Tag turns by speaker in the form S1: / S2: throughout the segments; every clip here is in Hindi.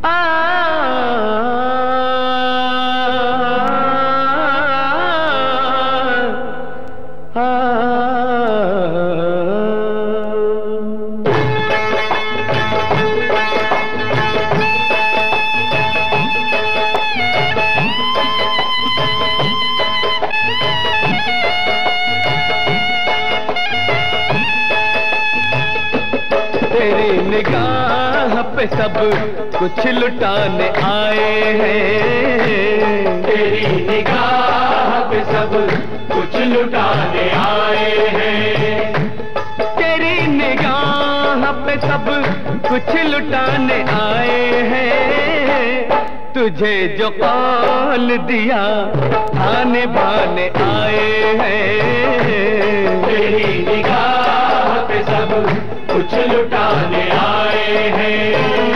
S1: तेरी निगाह पे सब कुछ लुटाने आए हैं।
S2: तेरी निगाह पे सब कुछ लुटाने आए हैं।
S1: तेरी निगाह पे सब कुछ लुटाने आए हैं। तुझे जो कौल दिया आने बाने आए हैं।
S2: तेरी निगाह पे सब कुछ लुटाने आए हैं।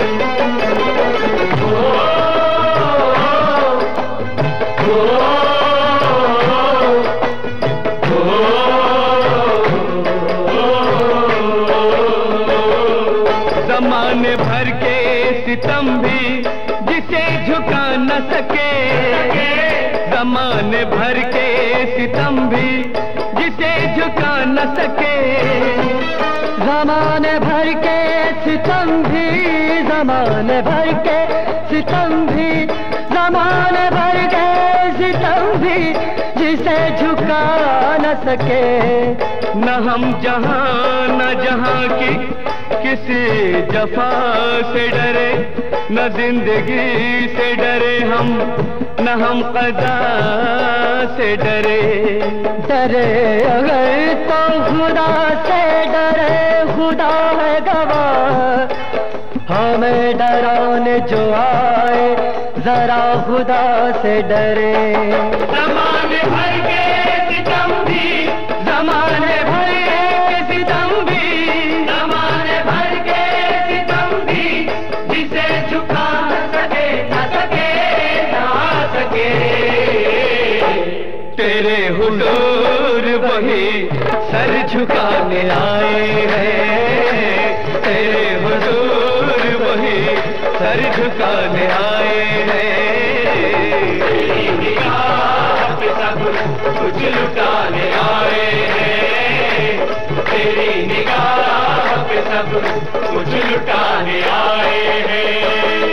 S1: ज़माने भर के सितम भी जिसे झुका न सके। ज़माने भर के सितम भी जिसे झुका न सके।
S3: ज़माने भर के सितम भी, ज़माने भर के सितम भी, ज़माने भर के सितम भी जिसे झुका न सके।
S1: न हम जहां न जहां की किसी जफा से डरे, न जिंदगी से डरे हम, न हम कदा से डरे।
S3: डरे अगर तो खुदा से डरे, खुदा है गवाह। हमें डराने जो आए जरा खुदा से डरे।
S2: ज़माने भर के सितम भी,
S1: ज़माने भर के सितम भी,
S2: ज़माने भर के सितम भी जिसे झुका न सके, न सके, न सके।
S1: तेरे हुजूर वही सर झुकाने आए हैं। तेरे हुजूर वही सर झुकाने आए हैं।
S2: तेरी निगाह पे सब कुछ लुटाने आए हैं। तेरी निगाह पे सब कुछ लुटाने आए हैं।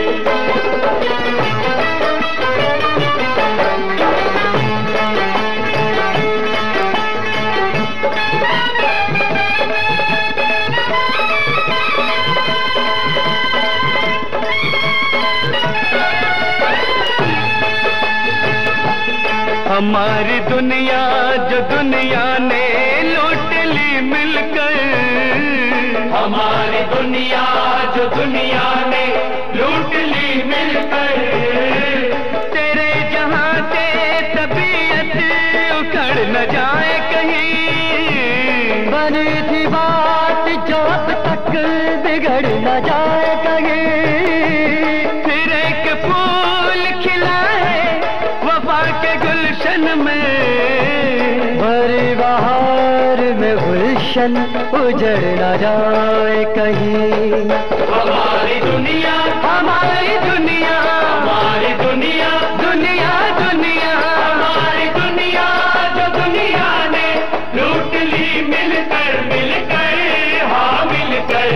S1: हमारी दुनिया जो दुनिया ने लूट ली मिलकर।
S2: हमारी दुनिया जो दुनिया ने लूट ली मिलकर।
S1: तेरे जहां से तबीयत उखड़ न जाए कहीं।
S3: बनी थी बात जो अब तक बिगड़ न जाए कहीं।
S1: फिर एक फूल खिला है वफा के गुलशन में।
S3: भरी बहार में गुलशन उजड़ न जाए कहीं।
S2: हमारी दुनिया,
S1: हमारी दुनिया,
S2: हमारी दुनिया,
S1: दुनिया दुनिया,
S2: हमारी दुनिया जो दुनिया ने लूट ली मिलकर, मिलकर, हाँ मिलकर।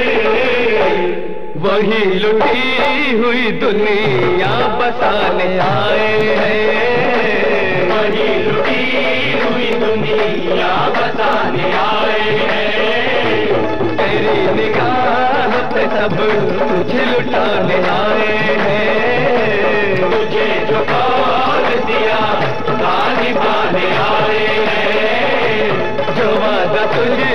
S1: वही लुटी हुई दुनिया बसाने आए हैं।
S2: वही लुटी हुई दुनिया बसाने आए हैं।
S1: तेरी निगाह पे सब कुछ लुटाने आए हैं।
S2: तुझे जो कौल दिया निभाने आए हैं।
S1: जो वादा तुझे